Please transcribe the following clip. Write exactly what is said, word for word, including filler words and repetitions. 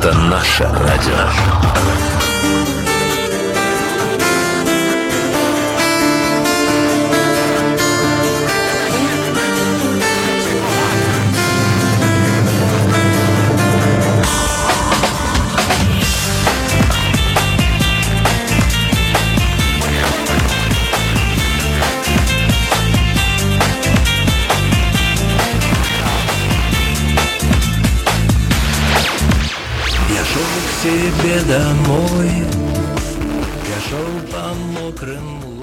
Это наше радио. Себе домой, я шел по мокрым